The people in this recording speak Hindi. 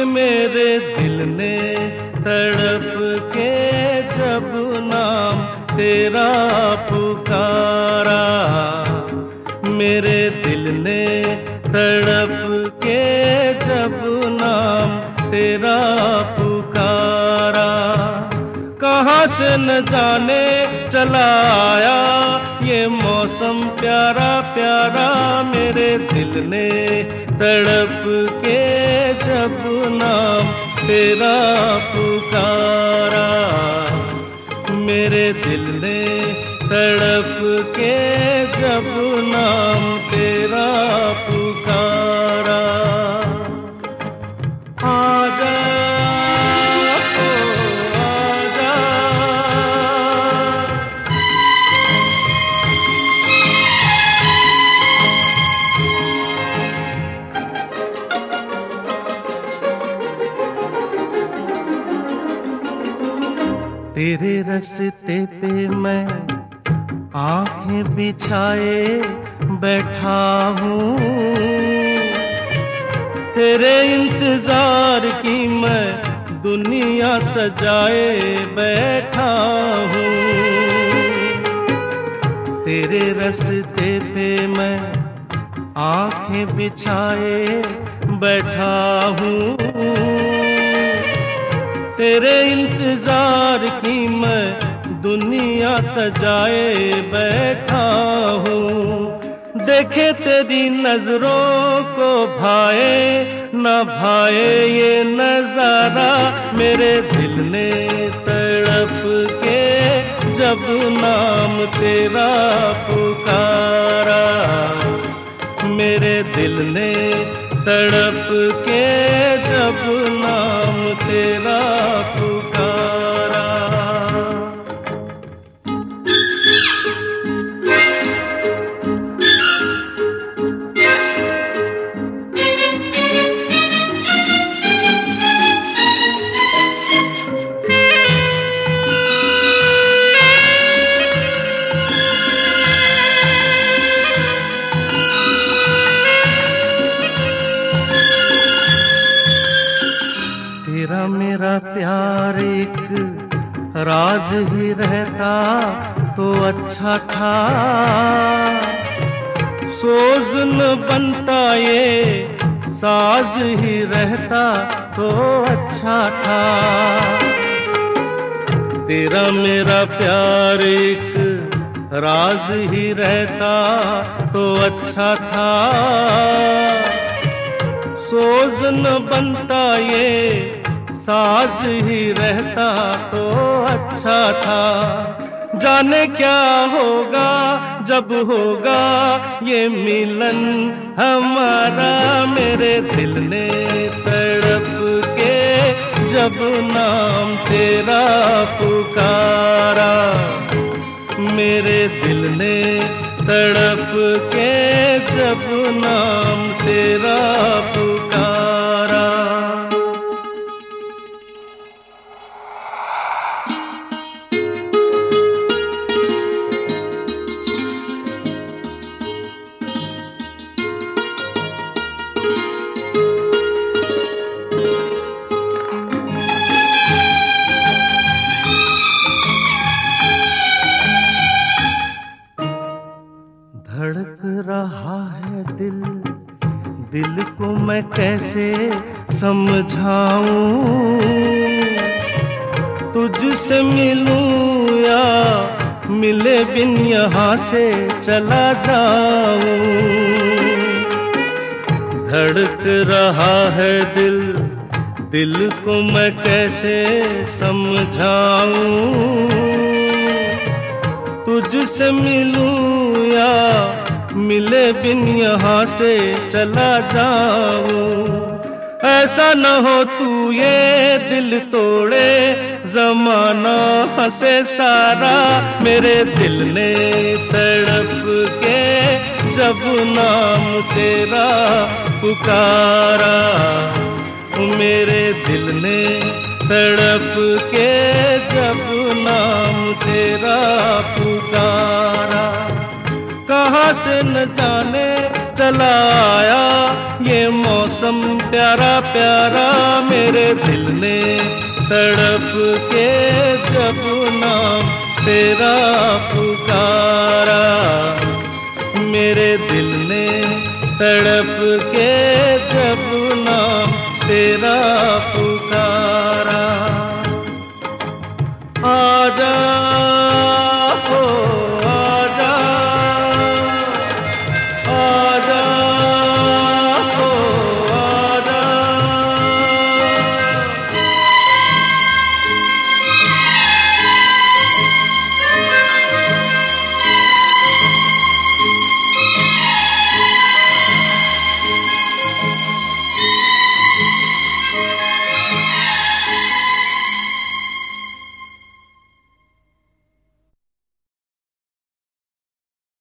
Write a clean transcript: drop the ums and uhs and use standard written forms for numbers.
मेरे दिल ने तड़प के जब नाम तेरा पुकारा, मेरे दिल ने तड़प के जब नाम तेरा पुकारा, कहाँ से न जाने चला आया ये मौसम प्यारा प्यारा, मेरे दिल ने तड़प के जब नाम तेरा पुकारा, मेरे दिल ने तड़प के जब नाम तेरा पुकारा। आजा तेरे रास्ते पे मैं आंखें बिछाए बैठा हूँ, तेरे इंतजार की मैं दुनिया सजाए बैठा हूँ, तेरे रास्ते पे मैं आंखें बिछाए बैठा हूँ, तेरे इंतजार की मैं दुनिया सजाए बैठा हूँ। देखे तेरी नजरों को भाए न भाए ये नजारा, मेरे दिल ने तड़प के जब नाम तेरा पुकारा, मेरे दिल ने तड़प के जब नाम तेरा पुकारा। तेरा मेरा प्यार एक राज ही रहता तो अच्छा था, सोज न बनता ये साज ही रहता तो अच्छा था, तेरा मेरा प्यार एक राज ही रहता तो अच्छा था, सोज न बनता ये साज ही रहता तो अच्छा था। जाने क्या होगा जब होगा ये मिलन हमारा, मेरे दिल ने तड़प के जब नाम तेरा पुकारा, मेरे दिल ने तड़प के जब नाम तेरा पुकारा। धड़क रहा है दिल, दिल को मैं कैसे समझाऊं, तुझसे मिलूं या मिले बिन यहाँ से चला जाऊं, धड़क रहा है दिल, दिल को मैं कैसे समझाऊं, तुझसे मिलूं या मिले बिन यहाँ से चला जाऊं, ऐसा न हो तू ये दिल तोड़े जमाना हंसे सारा, मेरे दिल ने तड़प के जब नाम तेरा पुकारा, मेरे दिल ने तड़प के जब नाम तेरा पुकारा, कहाँ से न जाने चला आया ये मौसम प्यारा प्यारा, मेरे दिल ने तड़प के जब नाम तेरा पुकारा, मेरे दिल ने तड़प के जब नाम तेरा